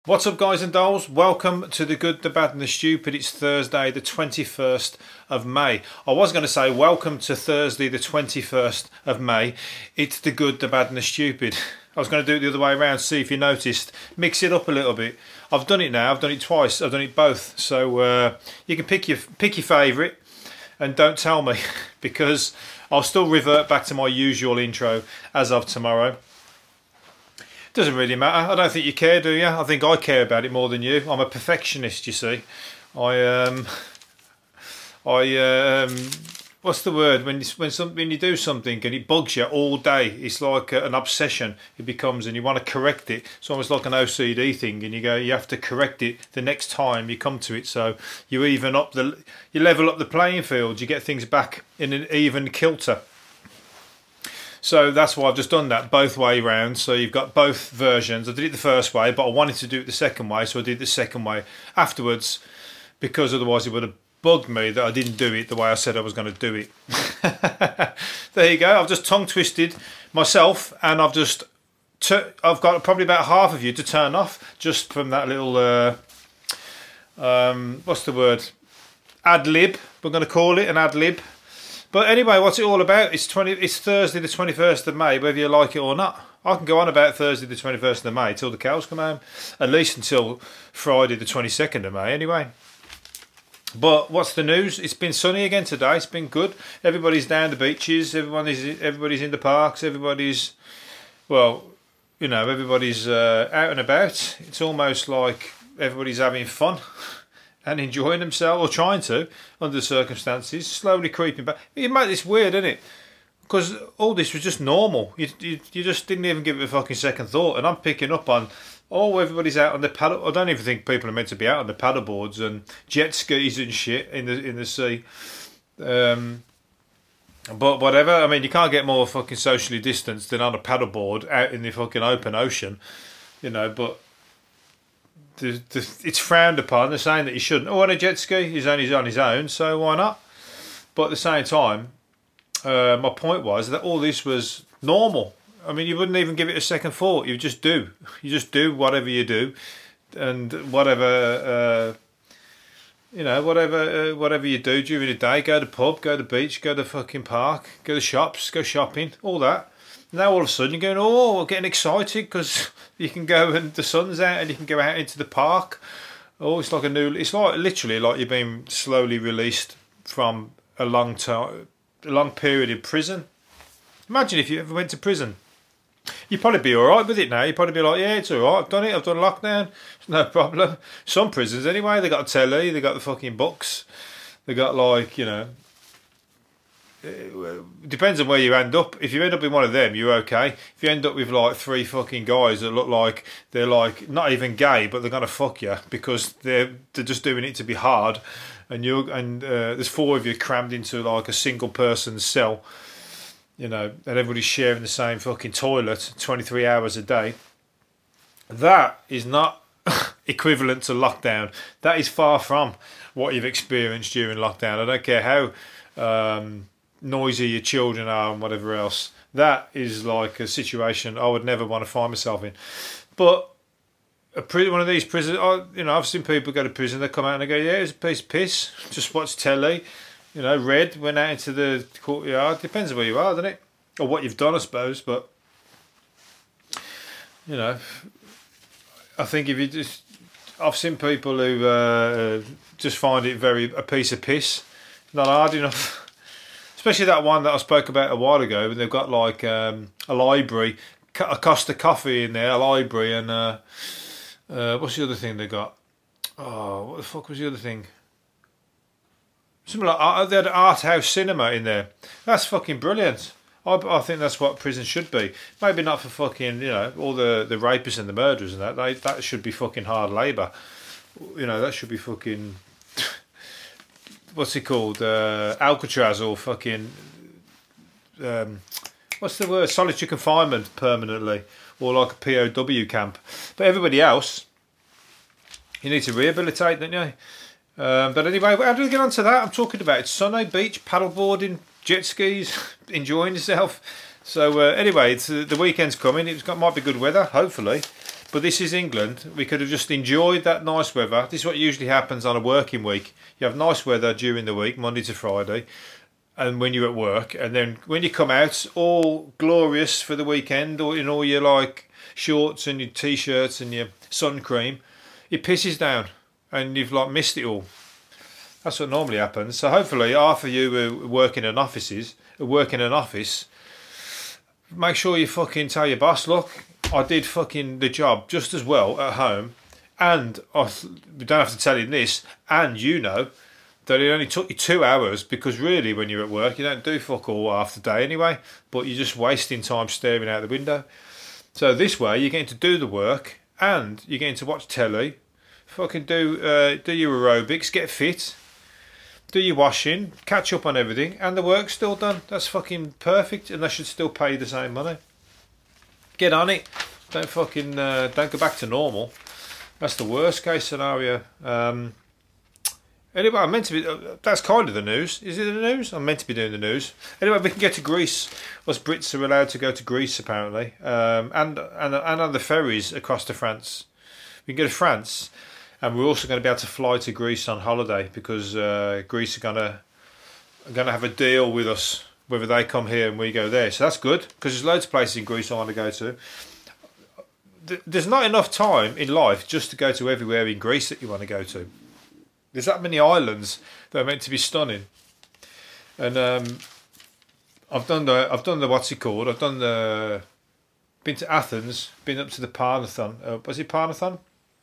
What's up, guys and dolls? Welcome to The Good, the Bad and the Stupid. It's Thursday the 21st of May. I was going to say welcome to Thursday the 21st of May. It's The Good, the Bad and the Stupid. I was going to do it the other way around, see if you noticed. Mix it up a little bit. I've done it now. I've done it twice. I've done it both. So you can pick your favourite and don't tell me because I'll still revert back to my usual intro as of tomorrow. Doesn't really matter. I don't think you care, do you? I think I care about it more than you. I'm a perfectionist, you see. What's the word when you do something and it bugs you all day? It's like an obsession. It becomes, and you want to correct it. It's almost like an OCD thing, and you have to correct it the next time you come to it. So you level up the playing field. You get things back in an even kilter. So that's why I've just done that both way round. So you've got both versions. I did it the first way, but I wanted to do it the second way, so I did the second way afterwards, because otherwise it would have bugged me that I didn't do it the way I said I was going to do it. There you go. I've just tongue twisted myself, and I've got probably about half of you to turn off just from that little what's the word? Ad lib. We're going to call it an ad lib. But anyway, what's it all about? It's Thursday the 21st of May, whether you like it or not. I can go on about Thursday the 21st of May till the cows come home. At least until Friday the 22nd of May, anyway. But what's the news? It's been sunny again today. It's been good. Everybody's down the beaches. Everybody's in the parks. Everybody's out and about. It's almost like everybody's having fun and enjoying themselves, or trying to, under the circumstances, slowly creeping back. It's weird, isn't it? Because all this was just normal. You just didn't even give it a fucking second thought. And I'm picking up on, everybody's out on the paddle. I don't even think people are meant to be out on the paddle boards and jet skis and shit in the sea. But whatever. I mean, you can't get more fucking socially distanced than on a paddle board out in the fucking open ocean, but it's frowned upon. They're saying that he shouldn't. On a jet ski, he's on his own, so why not? But at the same time, my point was that all this was normal. I mean, you wouldn't even give it a second thought. You just do. You just do whatever you do, and whatever you do during the day. Go to the pub, go to the beach, go to the fucking park, go to the shops, go shopping, all that. Now all of a sudden you're going, getting excited because you can go and the sun's out and you can go out into the park. It's like literally like you're being slowly released from a long period in prison. Imagine if you ever went to prison. You'd probably be alright with it now. You'd probably be like, yeah, it's alright, I've done it, I've done lockdown, it's no problem. Some prisons anyway, they got a telly, they got the fucking books, they got it depends on where you end up. If you end up in one of them, you're okay. If you end up with like three fucking guys that look like they're like not even gay, but they're gonna fuck you because they're just doing it to be hard, and there's four of you crammed into like a single person's cell, and everybody's sharing the same fucking toilet 23 hours a day. That is not equivalent to lockdown. That is far from what you've experienced during lockdown. I don't care how noisy your children are and whatever else. That is like a situation I would never want to find myself in. But one of these prisons, I've seen people go to prison, they come out and they go, yeah, it's a piece of piss, just watch telly, read, went out into the courtyard. Depends on where you are, doesn't it? Or what you've done, I suppose. But I think I've seen people who just find it a piece of piss, not hard enough. Especially that one that I spoke about a while ago, when they've got like a library, a Costa Coffee in there, a library, and what's the other thing they got? Oh, what the fuck was the other thing? Something like they had an art house cinema in there. That's fucking brilliant. I think that's what prison should be. Maybe not for fucking all the rapists and the murderers and that. That should be fucking hard labour. That should be fucking. What's it called? Alcatraz or fucking what's the word? Solitary confinement permanently, or like a POW camp. But everybody else, you need to rehabilitate, don't you? But anyway, how do we get onto that? I'm talking about sunny beach, paddleboarding, jet skis, enjoying yourself. So anyway, it's the weekend's coming. Might be good weather, hopefully. But this is England. We could have just enjoyed that nice weather. This is what usually happens on a working week. You have nice weather during the week, Monday to Friday, and when you're at work, and then when you come out, all glorious for the weekend, or in all your like shorts and your t-shirts and your sun cream, it pisses down, and you've like missed it all. That's what normally happens. So hopefully, half of you who work in an office, make sure you fucking tell your boss, look, I did fucking the job just as well at home, and we don't have to tell him this, and you know that it only took you 2 hours, because really when you're at work you don't do fuck all half the day anyway, but you're just wasting time staring out the window. So this way you're getting to do the work, and you're getting to watch telly, fucking do your aerobics, get fit, do your washing, catch up on everything, and the work's still done. That's fucking perfect, and they should still pay you the same money. Get on it. Don't fucking don't go back to normal. That's the worst case scenario. Anyway, I'm meant to be. That's kind of the news. Is it the news? I'm meant to be doing the news. Anyway, we can get to Greece. Us Brits are allowed to go to Greece apparently, and on the ferries across to France. We can go to France, and we're also going to be able to fly to Greece on holiday, because Greece are gonna have a deal with us, whether they come here and we go there. So that's good, because there's loads of places in Greece I want to go to. There's not enough time in life just to go to everywhere in Greece that you want to go to. There's that many islands that are meant to be stunning, and I've done the what's it called? Been to Athens, been up to the Parthenon. Was it Parthenon?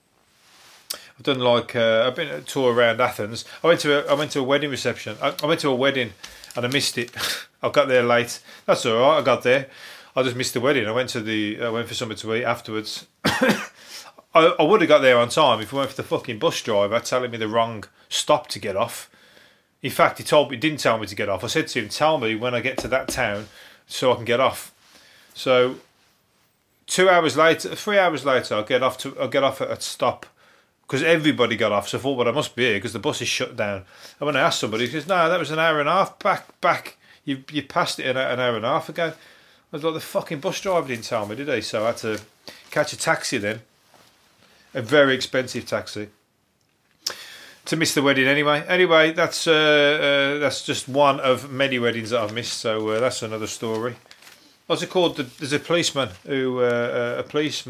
I've done I've been a tour around Athens. I went to a wedding reception. I went to a wedding and I missed it. I got there late. That's all right. I got there. I just missed the wedding. I went for something to eat afterwards. I would have got there on time if it weren't for the fucking bus driver telling me the wrong stop to get off. In fact, he didn't tell me to get off. I said to him, tell me when I get to that town so I can get off. So 3 hours later, I'll get off at a stop, because everybody got off. So I thought, well, I must be here because the bus is shut down. And when I asked somebody, he goes, no, that was an hour and a half back. You passed it an hour and a half ago. I was like, the fucking bus driver didn't tell me, did he? So I had to catch a taxi then. A very expensive taxi to miss the wedding anyway. Anyway, that's just one of many weddings that I've missed. So that's another story. What's it called? There's a policeman a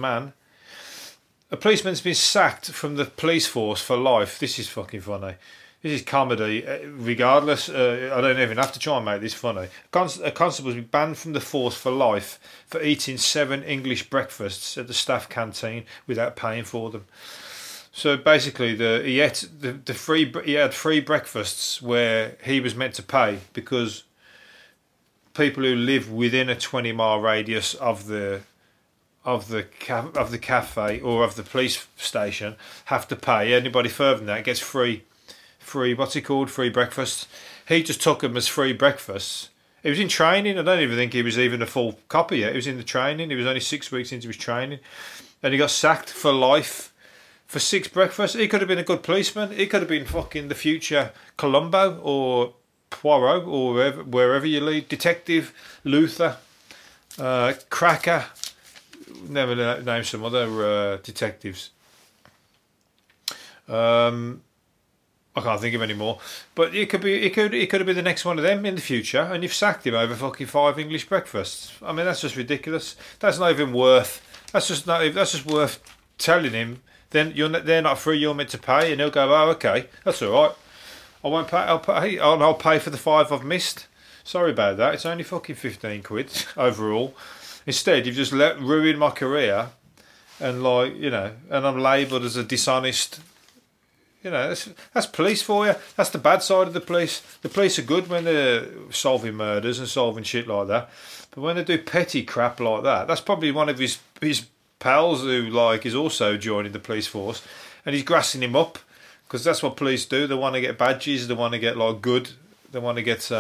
policeman's been sacked from the police force for life. This is fucking funny. This is comedy. Regardless, I don't even have to try and make this funny. A constable has been banned from the force for life for eating 7 English breakfasts at the staff canteen without paying for them. So basically, he had free breakfasts where he was meant to pay, because people who live within a 20-mile radius of the cafe or of the police station have to pay. Anybody further than that gets free free breakfasts. He just took them as free breakfasts. He was in training. I don't even think he was even a full copy yet. He was in the training. He was only 6 weeks into his training, and he got sacked for life for 6 breakfasts. He could have been a good policeman. He could have been fucking the future Columbo or Poirot or wherever you lead. Detective Luther, Cracker. Never name some other detectives. I can't think of any more, but it could have been the next one of them in the future, and you've sacked him over fucking 5 English breakfasts. I mean, that's just ridiculous. That's not even worth. That's just worth telling him. Then they're not free. You're meant to pay, and he'll go, oh, okay, that's all right. I won't pay. I'll pay for the 5 I've missed. Sorry about that. It's only fucking 15 quid overall. Instead, you've just ruined my career, and and I'm labelled as a dishonest. That's police for you. That's the bad side of the police. The police are good when they're solving murders and solving shit like that, but when they do petty crap like that, that's probably one of his pals who is also joining the police force, and he's grassing him up, because that's what police do. They want to get badges. They want to get good. They want to get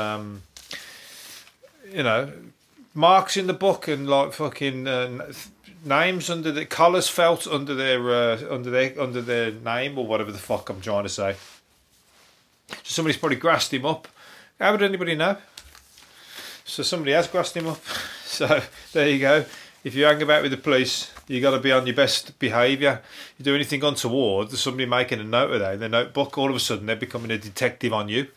marks in the book and fucking names under the collars felt under their name or whatever the fuck I'm trying to say. So somebody's probably grassed him up. How would anybody know? So somebody has grassed him up. So there you go. If you hang about with the police, You got to be on your best behaviour. You do anything untoward, there's somebody making a note of that in their notebook. All of a sudden, they're becoming a detective on you.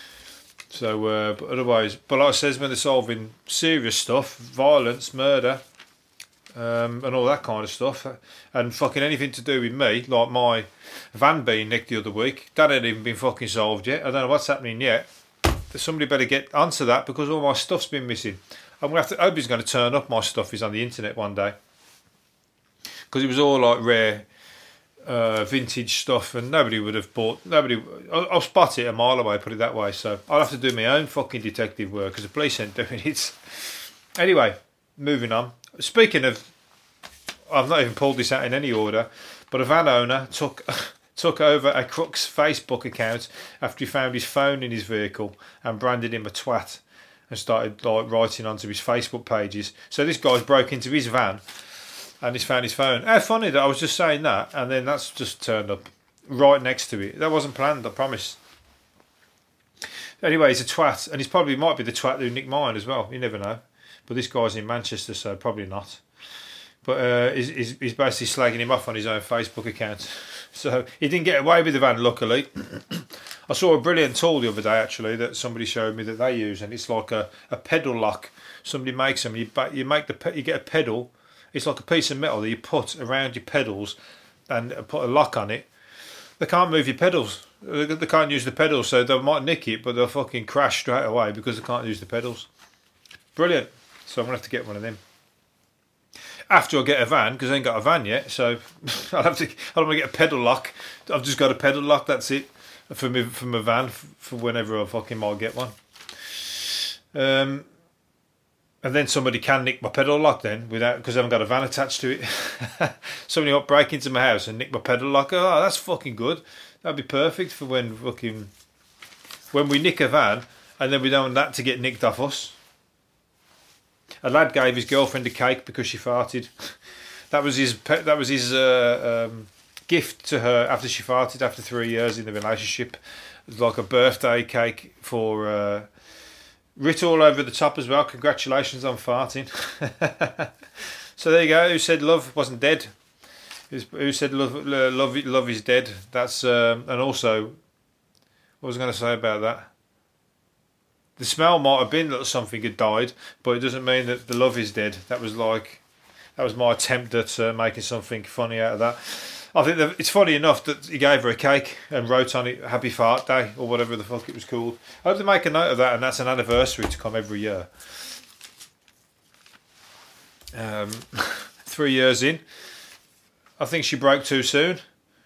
So, but otherwise, but like I says, when they're solving serious stuff, violence, murder, and all that kind of stuff, and fucking anything to do with me, like my van being nicked the other week, that ain't even been fucking solved yet. I don't know what's happening yet. Somebody better get onto that because all my stuff's been missing. I'm gonna have to. Nobody's going to turn up my stuff is on the internet one day because it was all like rare, vintage stuff, and nobody would have bought. Nobody. I'll spot it a mile away. Put it that way. So I'll have to do my own fucking detective work because the police ain't doing it. Anyway, moving on. Speaking of, I've not even pulled this out in any order, but a van owner took over a crook's Facebook account after he found his phone in his vehicle and branded him a twat and started like writing onto his Facebook pages. So this guy's broke into his van and he's found his phone. How funny that I was just saying that and then that's just turned up right next to it. That wasn't planned, I promise. Anyway, he's a twat, and he might be the twat who nicked mine as well. You never know. But this guy's in Manchester, so probably not. But he's basically slagging him off on his own Facebook account. So he didn't get away with the van, luckily. I saw a brilliant tool the other day, actually, that somebody showed me that they use, and it's like a pedal lock. Somebody makes them. You get a pedal. It's like a piece of metal that you put around your pedals and put a lock on it. They can't move your pedals. They can't use the pedals, so they might nick it, but they'll fucking crash straight away because they can't use the pedals. Brilliant. So I'm going to have to get one of them. After I get a van, because I ain't got a van yet, so I don't want to get a pedal lock. I've just got a pedal lock, that's it, for my van, for whenever I fucking might get one. And then somebody can nick my pedal lock then, because I haven't got a van attached to it. Somebody might break into my house and nick my pedal lock. Oh, that's fucking good. That'd be perfect for when we nick a van, and then we don't want that to get nicked off us. A lad gave his girlfriend a cake because she farted. That was his gift to her after she farted after 3 years in the relationship. It was like a birthday cake for writ all over the top as well. Congratulations on farting. So there you go. Who said love wasn't dead? Who said love is dead? That's and also, what was I going to say about that? The smell might have been that something had died, but it doesn't mean that the love is dead. That was my attempt at making something funny out of that. I think that it's funny enough that he gave her a cake and wrote on it "Happy Fart Day" or whatever the fuck it was called. I hope they make a note of that, and that's an anniversary to come every year. 3 years in, I think she broke too soon.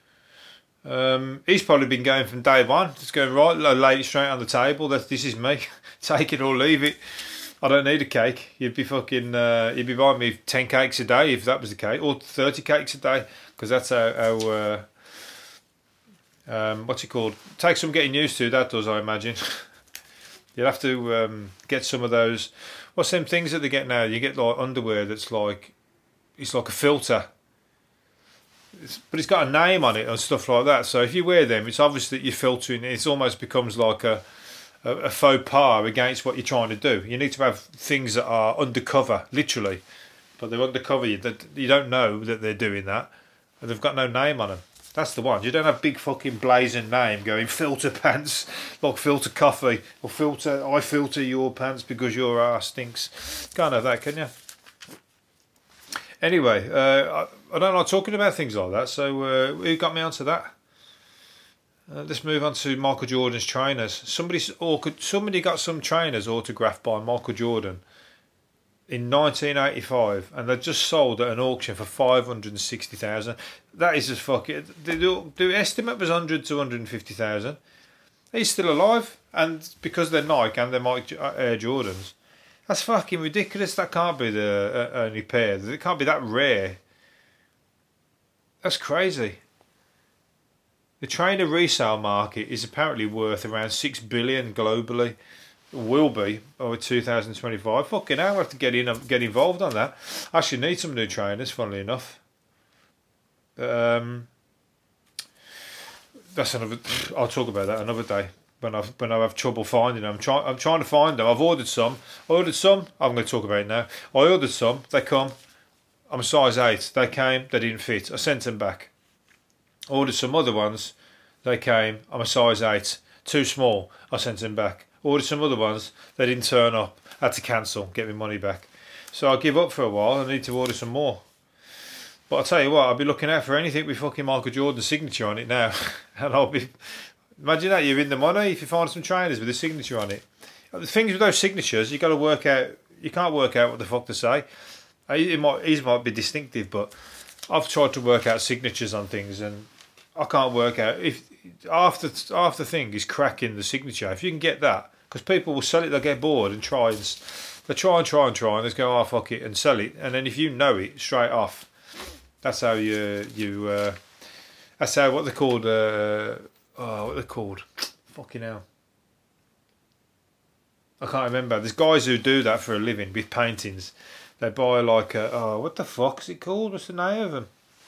He's probably been going from day one, just going right, lay it straight on the table. This is me, take it or leave it. I don't need a cake. You'd be buying me 10 cakes a day if that was the case, or 30 cakes a day, because that's how what's it called? Takes some getting used to. That does, I imagine. You'll have to get some of those. What's them things that they get now? You get like underwear that's like it's like a filter. But it's got a name on it and stuff like that. So if you wear them, it's obvious that you're filtering. It almost becomes like a faux pas against what you're trying to do. You need to have things that are undercover, literally, but they're undercover. You don't know that they're doing that, and they've got no name on them. That's the one. You don't have big fucking blazing name going filter pants, like filter coffee or I filter your pants because your ass stinks. Can't have that, can you? Anyway, I don't like talking about things like that, so who got me onto that? Let's move on to Michael Jordan's trainers. Somebody got some trainers autographed by Michael Jordan in 1985, and they just sold at an auction for $560,000. That is just fucking. The estimate was 100 to 150,000. He's still alive, and because they're Nike and they're Air Jordans. That's fucking ridiculous. That can't be the only pair. It can't be that rare. That's crazy. The trainer resale market is apparently worth around $6 billion globally. Will be over 2025. Fucking hell, I have to get involved on that. I actually need some new trainers, funnily enough. That's another. I'll talk about that another day. When I have trouble finding them, I'm trying to find them. I've ordered some. I'm going to talk about it now. I ordered some. They come. I'm a size 8. They came, they didn't fit. I sent them back. Ordered some other ones. They came, I'm a size 8. Too small. I sent them back. Ordered some other ones. They didn't turn up. Had to cancel. Get my money back. So I give up for a while. I need to order some more. But I'll tell you what, I'll be looking out for anything with fucking Michael Jordan's signature on it now. And I'll be... Imagine that, you're in the money if you find some trainers with a signature on it. The things with those signatures, you've got to work out... You can't work out what the fuck to say. His might be distinctive, but I've tried to work out signatures on things and I can't work out... If half the thing is cracking the signature. If you can get that, because people will sell it, they'll get bored and try. They try and they go, oh, fuck it, and sell it. And then if you know it straight off, that's how that's how, what they're called, what they're called. Fucking hell. I can't remember. There's guys who do that for a living with paintings. They buy like what the fuck's it called? What's the name of them?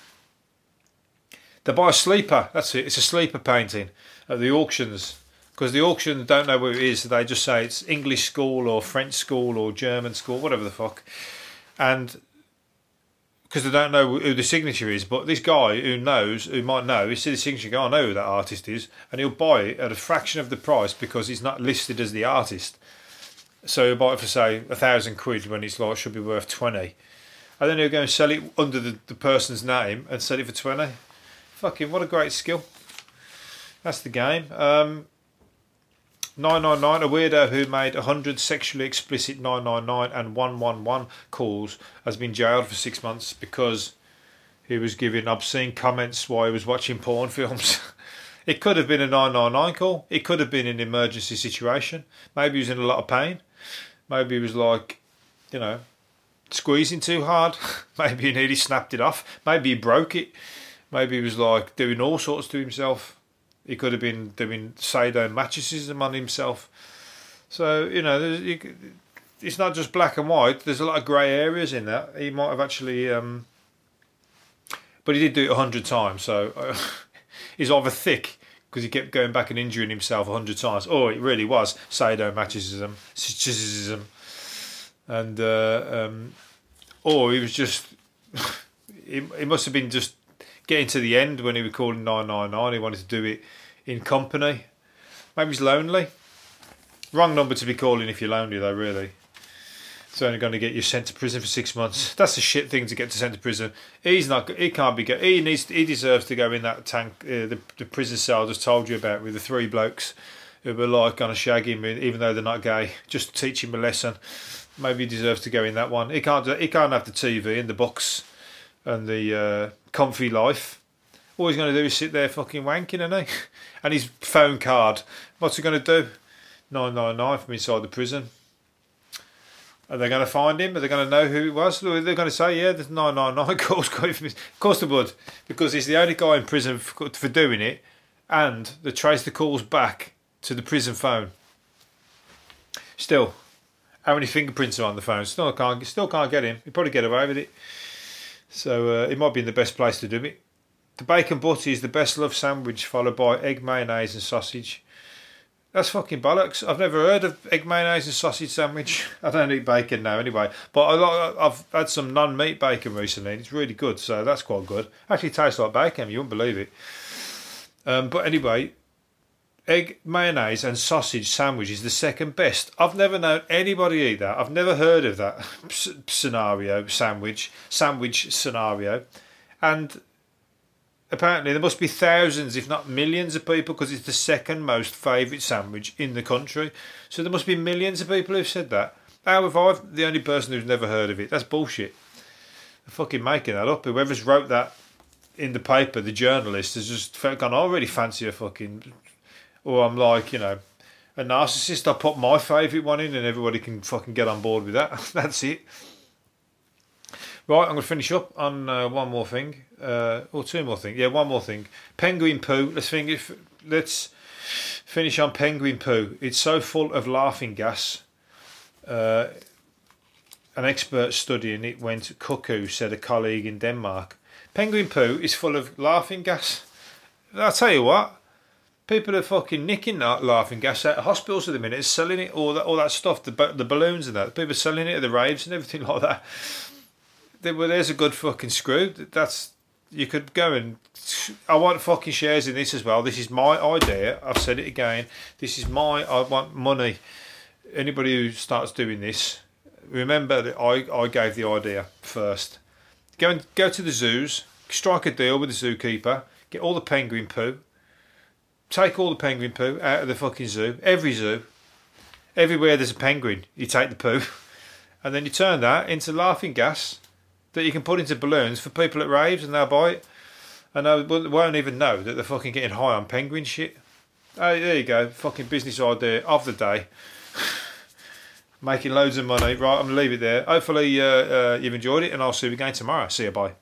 They buy a sleeper. That's it. It's a sleeper painting at the auctions. Because the auctions don't know what it is. They just say it's English school or French school or German school, whatever the fuck. And because they don't know who the signature is. But this guy who might know, he sees the signature and go, I know who that artist is. And he'll buy it at a fraction of the price because he's not listed as the artist. So he'll buy it for, say, £1,000 when it's like should be worth 20. And then he'll go and sell it under the person's name and sell it for 20. Fucking what a great skill. That's the game. 999, a weirdo who made 100 sexually explicit 999 and 111 calls has been jailed for 6 months because he was giving obscene comments while he was watching porn films. It could have been a 999 call. It could have been an emergency situation. Maybe he was in a lot of pain. Maybe he was like, squeezing too hard. Maybe he nearly snapped it off. Maybe he broke it. Maybe he was like doing all sorts to himself. He could have been doing sadomasochism on himself. So, it's not just black and white. There's a lot of grey areas in that. He might have actually... but he did do it 100 times, so he's either thick because he kept going back and injuring himself 100 times, or it really was sadomasochism, and or he was just... he must have been just getting to the end when he was calling 999. He wanted to do it in company. Maybe he's lonely. Wrong number to be calling if you're lonely, though, really. It's only going to get you sent to prison for 6 months. That's a shit thing to get sent to prison. He can't be. He deserves to go in that tank, the prison cell I just told you about, with the 3 blokes who were like going to shag him, even though they're not gay, just to teach him a lesson. Maybe he deserves to go in that one. He can't have the TV and the books and the comfy life. All he's going to do is sit there fucking wanking, isn't he? And his phone card. What's he going to do? 999 from inside the prison. Are they going to find him? Are they going to know who it was? They're going to say, yeah, there's 999 calls coming from his... Of course they would, because he's the only guy in prison for doing it, and they trace the calls back to the prison phone. Still, how many fingerprints are on the phone? Still can't get him. He'd probably get away with it. So it might be in the best place to do it. The bacon butty is the best loved sandwich, followed by egg, mayonnaise and sausage. That's fucking bollocks. I've never heard of egg, mayonnaise and sausage sandwich. I don't eat bacon now anyway. But I've had some non-meat bacon recently. It's really good, so that's quite good. Actually tastes like bacon, you wouldn't believe it. But anyway, egg, mayonnaise and sausage sandwich is the second best. I've never known anybody eat that. I've never heard of that sandwich scenario. And apparently there must be thousands, if not millions of people, because it's the second most favourite sandwich in the country. So there must be millions of people who've said that. How have I, the only person who's never heard of it? That's bullshit. They're fucking making that up. Whoever's wrote that in the paper, the journalist, has just gone, I really fancy a fucking... Or I'm like, a narcissist. I put my favourite one in and everybody can fucking get on board with that. That's it. Right, I'm going to finish up on one more thing. Or 2 more things. Yeah, one more thing. Penguin poo. Let's finish on penguin poo. It's so full of laughing gas. An expert studying it went cuckoo, said a colleague in Denmark. Penguin poo is full of laughing gas. I'll tell you what. People are fucking nicking that laughing gas out of hospitals at the minute, selling it, all that stuff, the balloons and that. People are selling it at the raves and everything like that. well, there's a good fucking screw. That's you could go and I want fucking shares in this as well. This is my idea. I've said it again. This is I want money. Anybody who starts doing this, remember that I gave the idea first. Go to the zoos, strike a deal with the zookeeper, get all the penguin poo, take all the penguin poo out of the fucking zoo. Every zoo, everywhere there's a penguin, you take the poo, and then you turn that into laughing gas that you can put into balloons for people at raves, and they'll buy it. And they won't even know that they're fucking getting high on penguin shit. Oh, there you go. Fucking business idea of the day. Making loads of money. Right, I'm going to leave it there. Hopefully you've enjoyed it, and I'll see you again tomorrow. See you, bye.